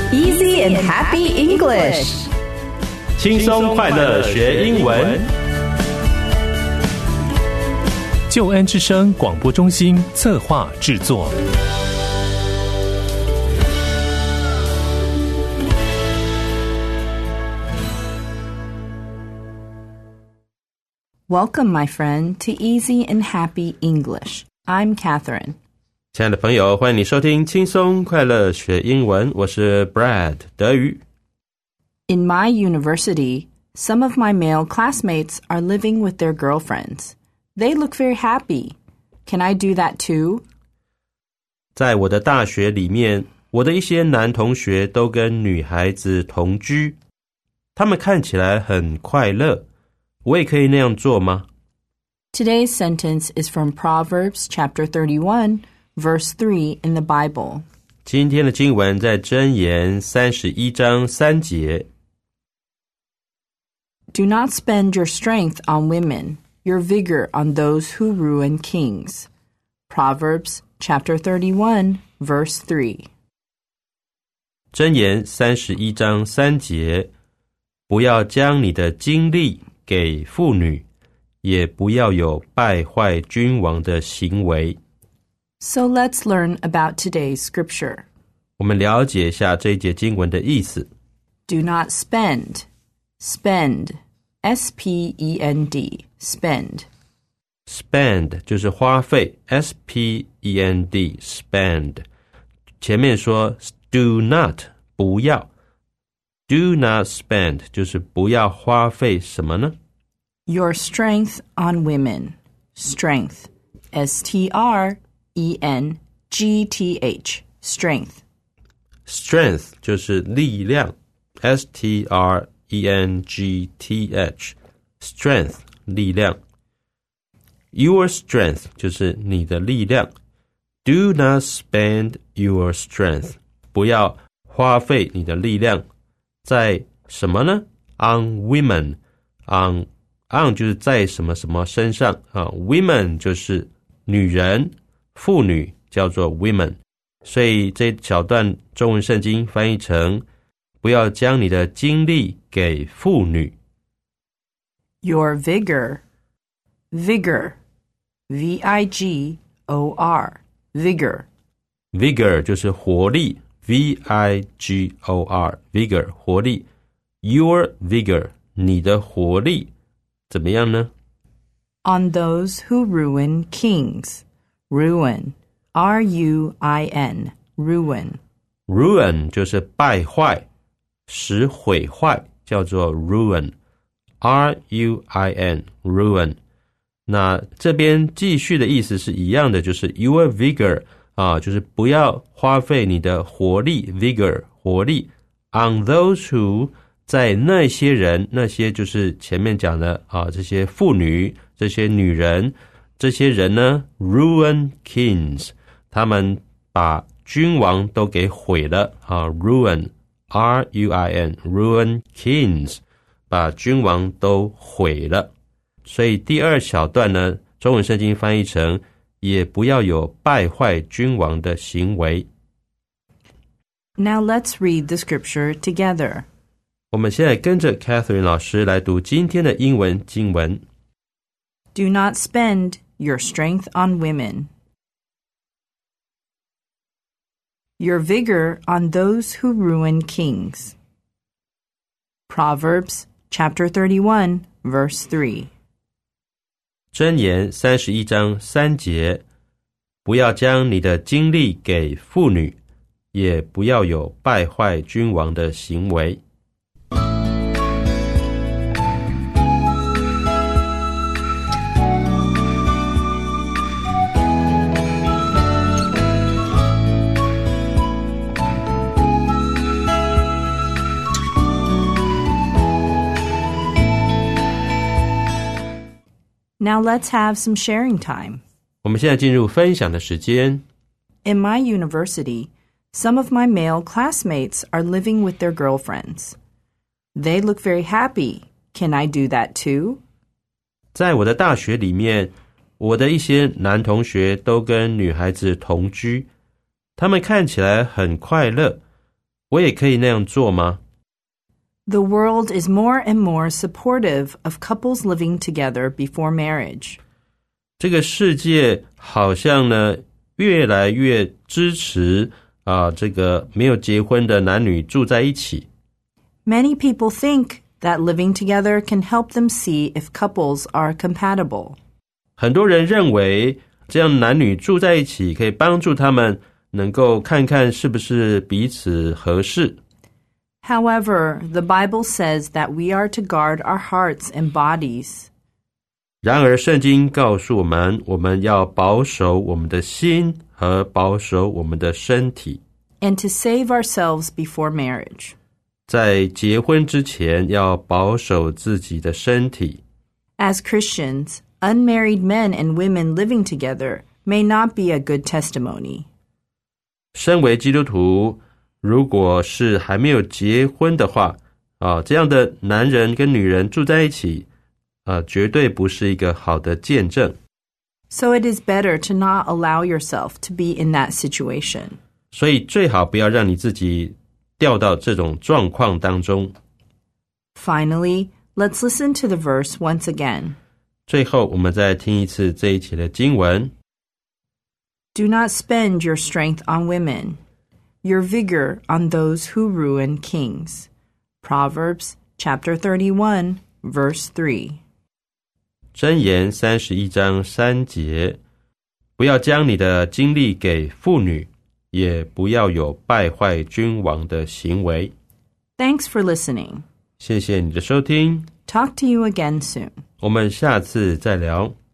Easy and happy English. 轻松快乐学英文。 救恩之声广播中心策划制作。 Welcome, my friend, to Easy and Happy English. I'm Catherine. 亲爱的朋友，欢迎你收听轻松快乐学英文，我是 Brad 德语。 In my university, some of my male classmates are living with their girlfriends. They look very happy. Can I do that too? 在我的大学里面，我的一些男同学都跟女孩子同居，他们看起来很快乐。我也可以那样做吗？ Today's sentence is from Proverbs chapter 31, verse 3 in the Bible. 今天的经文在箴言31章3节。 Do not spend your strength on women, your vigor on those who ruin kings. Proverbs chapter 31, verse 3. 箴言31章3节，不要将你的精力给妇女，也不要有败坏君王的行为。 So let's learn about today's scripture. 我们了解一下这一节经文的意思。 Do not spend. Spend. S-P-E-N-D. Spend. Spend 就是花费 S-P-E-N-D. Spend. 前面说 do not 不要， do not spend 就是不要花费什么呢？ Your strength on women. Strength. S-T-R-E-N-G-T-H. Strength. Strength 就是力量 S-T-R-E-N-G-T-H. Strength 力量。Your strength 就是你的力量。Do not spend your strength. 不要花费你的力量在什么呢？ On women. On 就是在什么什么身上啊 women 就是女人妇女叫做 women， 所以这小段中文圣经翻译成不要将你的精力给妇女。 Your vigor. Vigor. V-I-G-O-R. Vigor. Vigor 就是活力 V-I-G-O-R. Vigor 活力。 Your vigor 你的活力怎么样呢？ On those who ruin kings. Ruin. R-U-I-N. Ruin. Ruin 就是败坏使毁坏叫做 ruin. R-U-I-N. Ruin. 那这边继续的意思是一样的，就是 your vigor 就是不要花费你的活力 vigor 活力 on those who 在那些人，那些就是前面讲的这些妇女这些女人，这些人呢 ruin kings 他们把君王都给毁了ruin R-U-I-N ruin kings 把君王都毁了。所以第二小段呢，中文圣经翻译成也不要有败坏君王的行为。 Now let's read the scripture together. 我们现在跟着 Catherine 老师来读今天的英文经文。 Do not spend your strength on women. Your vigor on those who ruin kings. Proverbs chapter 31, verse 3. 箴言31章3节，不要将你的精力给妇女，也不要有败坏君王的行为。 Now let's have some sharing time. 我们现在进入分享的时间。 In my university, some of my male classmates are living with their girlfriends. They look very happy. Can I do that too? 在我的大学里面，我的一些男同学都跟女孩子同居，他们看起来很快乐。 我也可以那样做吗？ The world is more and more supportive of couples living together before marriage. 这个世界好像呢越来越支持这个没有结婚的男女住在一起。 Many people think that living together can help them see if couples are compatible. 很多人认为这样男女住在一起可以帮助他们能够看看是不是彼此合适。 However, the Bible says that we are to guard our hearts and bodies. 然而圣经告诉我们，我们要保守我们的心和保守我们的身体。 And to save ourselves before marriage. 在结婚之前要保守自己的身体。 As Christians, unmarried men and women living together may not be a good testimony. 身为基督徒，如果是还没有结婚的话，这样的男人跟女人住在一起，绝对不是一个好的见证。 So it is better to not allow yourself to be in that situation. 所以最好不要让你自己掉到这种状况当中。 Finally, let's listen to the verse once again. 最后，我们再听一次这一节的经文。 Do not spend your strength on women, your vigor on those who ruin kings. Proverbs chapter 31, verse 3. 箴言31章3节，不要将你的精力给妇女，也不要有败坏君王的行为。 Thanks for listening. 谢谢你的收听， Talk to you again soon. 我们下次再聊。